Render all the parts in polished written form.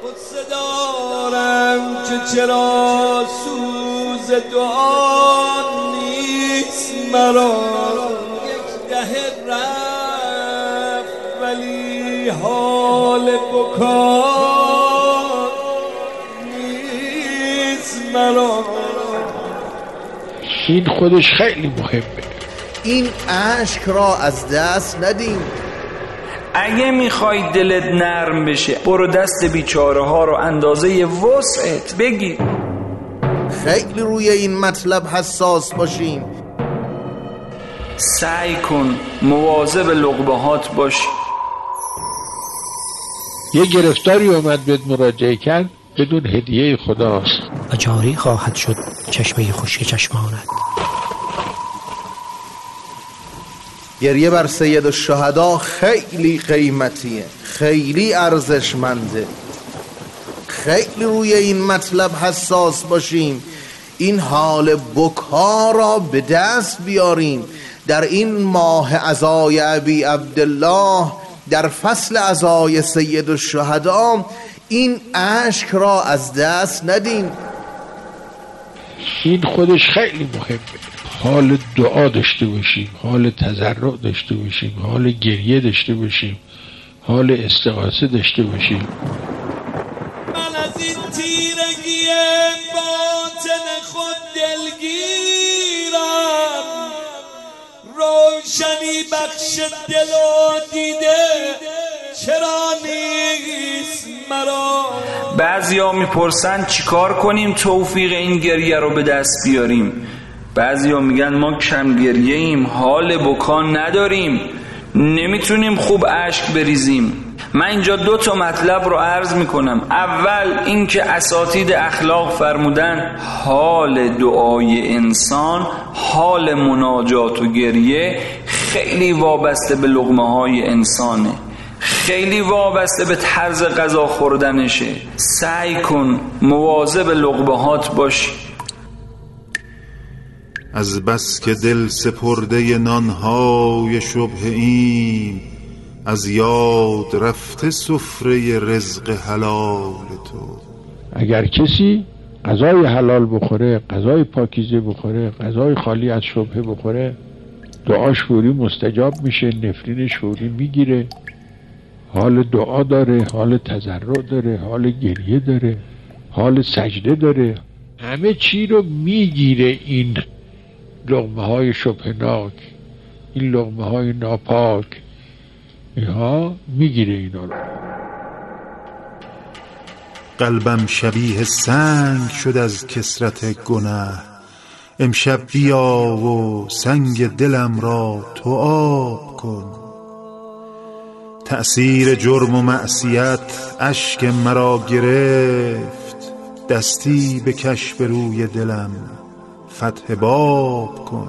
قصه دارم که چرا سوز دعا نیست مرا، یک دهه رفت ولی حال بکا نیست مرا. این خودش خیلی مهمه. این اشک را از دست ندیم. اگه میخوای دلت نرم بشه برو دست بیچاره ها رو اندازه وسعت بگیر. خیلی روی این مطلب حساس باشیم. سعی کن مواظب لقمه‌هات باشی. یه گرفتاری اومد بهت مراجعه کرد بدون هدیه خداست و جاری خواهد شد چشمه خشک چشمانت. گریه بر سید الشهدا خیلی قیمتیه، خیلی ارزشمنده. خیلی روی این مطلب حساس باشیم. این حال بکا را به دست بیاریم. در این ماه عزای ابی عبدالله، در فصل عزای سید الشهدا، این اشک را از دست ندیم. این خودش خیلی مهمه. حال دعا داشته باشیم، حال تضرع داشته باشیم، حال گریه داشته باشیم، حال استغاثه داشته باشیم. من از این تیرگی باطن خود دلگیرم، روشنی بخش دل و دیده چرا نیست مرا. بعضیا میپرسن چیکار کنیم توفیق این گریه رو به دست بیاریم. بعضیا میگن ما کم گریه ایم، حال بکا نداریم، نمیتونیم خوب اشک بریزیم. من اینجا 2 مطلب رو عرض میکنم. اول اینکه اساتید اخلاق فرمودن حال دعای انسان، حال مناجات و گریه خیلی وابسته به لقمه های انسانه، خیلی وابسته به طرز غذا خوردنشه. سعی کن مواظب لقمه‌هات باشی. از بس که دل سپرده نانهای شبه ایم، از یاد رفته سفره رزق حلال تو. اگر کسی غذای حلال بخوره، غذای پاکیزه بخوره، غذای خالی از شبهه بخوره، دعاش فوری مستجاب میشه، نفرینش فوری میگیره. حال دعا داره، حال تضرع داره، حال گریه داره، حال سجده داره، همه چی رو میگیره. این لقمه های شبهناک، این لقمه های ناپاک، اینها میگیره اینا رو. قلبم شبیه سنگ شد از کثرت گناه، امشب بیا و سنگ دلم را تو آب کن. تأثیر جرم و معصیت اشک مرا گرفت، دستی بکش به روی دلم فتح باب کن.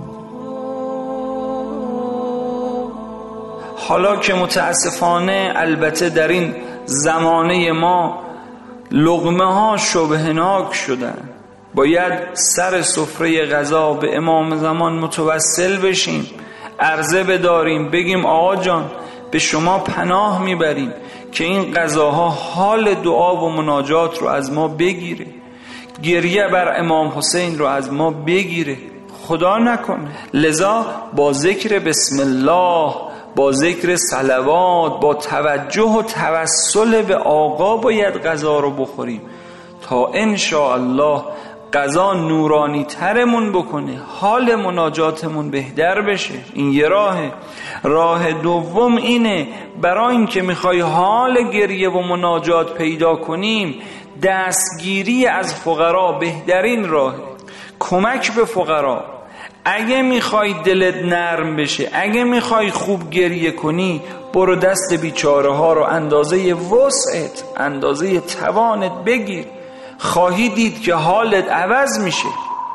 حالا که متاسفانه البته در این زمانه ما لقمه ها شبهناک شدن، باید سر سفره غذا به امام زمان متوسل بشیم، عرضه بداریم، بگیم آقا جان به شما پناه میبریم که این غذاها حال دعا و مناجات رو از ما بگیره، گریه بر امام حسین رو از ما بگیره، خدا نکنه. لذا با ذکر بسم الله، با ذکر صلوات، با توجه و توسل به آقا باید غذا رو بخوریم تا انشاءالله غذا نورانی ترمون بکنه، حال مناجاتمون بهتر بشه. این یه راهه. راه دوم اینه، برای اینکه میخوای حال گریه و مناجات پیدا کنیم، دستگیری از فقرا بهترین راهه. کمک به فقرا. اگه میخوای دلت نرم بشه، اگه میخوای خوب گریه کنی، برو دست بیچاره ها رو اندازه وسعت، اندازه توانت بگیر، خواهی دید که حالت عوض میشه.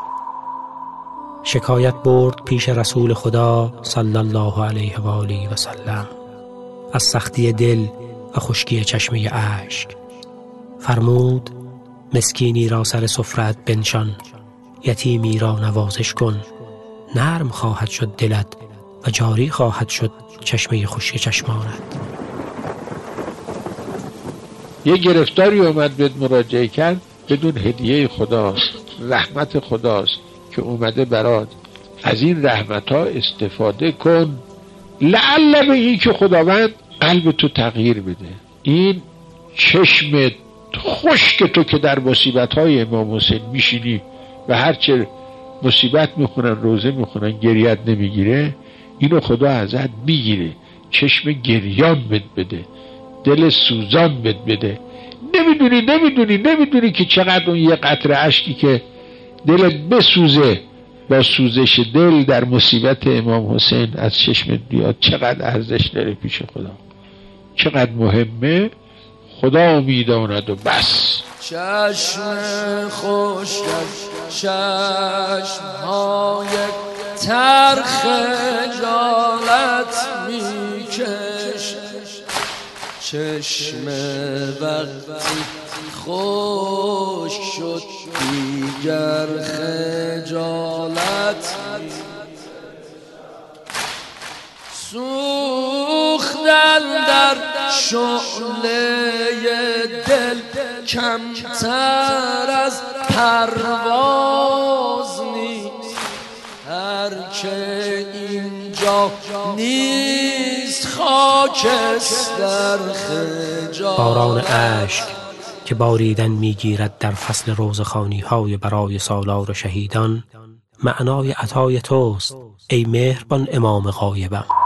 شکایت برد پیش رسول خدا صلی الله علیه و آله و سلم از سختی دل و خشکی چشمه اشک. فرمود مسکینی را سر سفرت بنشان، یتیمی را نوازش کن، نرم خواهد شد دلت و جاری خواهد شد چشمه خشک چشمانت. یه گرفتاری اومد بهت مراجعه کرد، بدون هدیه خداست، رحمت خداست که اومده برات، از این رحمت ها استفاده کن، لعل به این که خداوند قلب تو تغییر بده. این چشم خشک تو که در مصیبت های امام حسین میشینی و هرچه مصیبت میخونن روزه میخونن گریت نمیگیره، اینو خدا ازت میگیره، چشم گریان بد بده، دل سوزان بد بده. نمیدونی که چقدر اون یه قطره اشکی که دلت بسوزه با سوزش دل در مصیبت امام حسین از چشمت بیاد، چقدر ارزش داره پیش خدا، چقدر مهمه. خدا میداند و بس. چشم خشک، چشم‌های ترخ جالت میکشد، چشم وقتی خشک شد دیگر خجالت سوختن در شعله دل کمتر از پرواز نیست، هر که اینجا نیست خاکستر خجالت. باران اشک که باریدن میگیرد در فصل روزخوانی های برای سالار شهیدان، معنای عطای توست ای مهربان امام غایبم.